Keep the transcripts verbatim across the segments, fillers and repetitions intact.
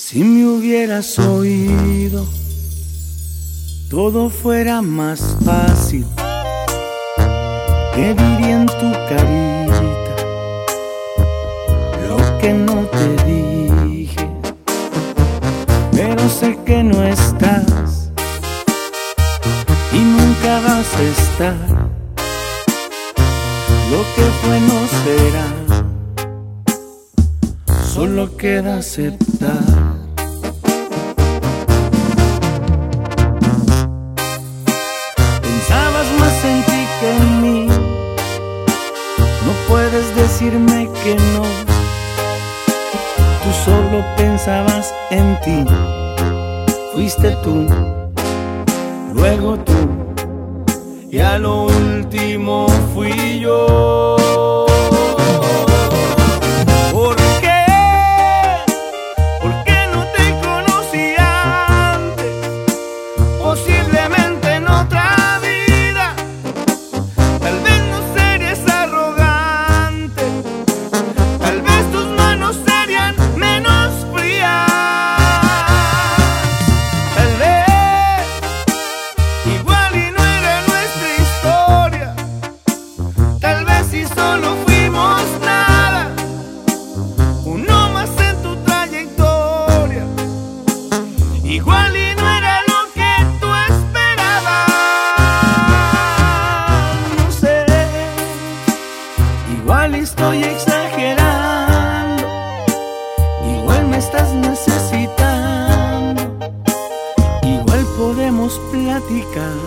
Si me hubieras oído, todo fuera más fácil. Te diría en tu carita lo que no te dije, pero sé que no estás y nunca vas a estar. Lo que fue no será, solo queda aceptar. Pensabas más en ti que en mí, no puedes decirme que no. Tú solo pensabas en ti, fuiste tú, luego tú, y a lo último fui yo. ¿Por qué? ¿Por qué no te conocí antes? Posiblemente en otra vida, tal vez no serías arrogante, tal vez tus manos serían menos frías, tal vez igual y no era nuestra historia, tal vez si solo fuimos nada, uno más en tu trayectoria, igual y no era lo que tú esperabas, no sé, igual estoy exagerando, igual me estás necesitando, igual podemos platicar,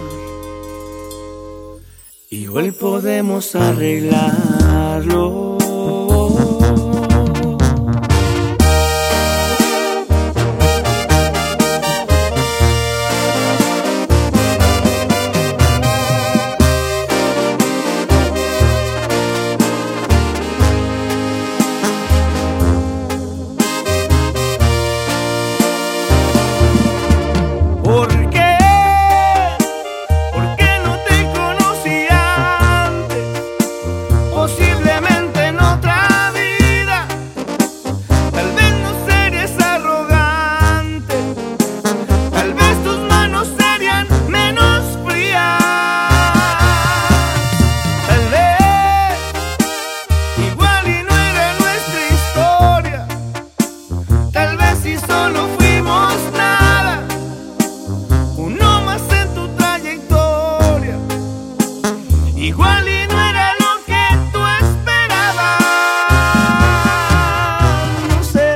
igual podemos arreglarlo. ¿Por qué? ¿Por qué no te conocí antes? Posiblemente en otra vida, tal vez no serías arrogante, tal vez tus manos serían menos frías, tal vez igual y no era nuestra historia, tal vez si solo fuimos nada, uno más en tu trayectoria, igual y no era lo que tú esperabas, no sé,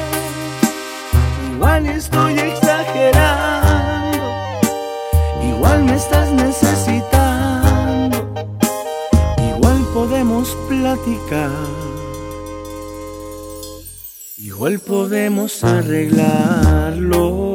igual estoy exagerando, igual me estás necesitando, igual podemos platicar, igual podemos arreglarlo.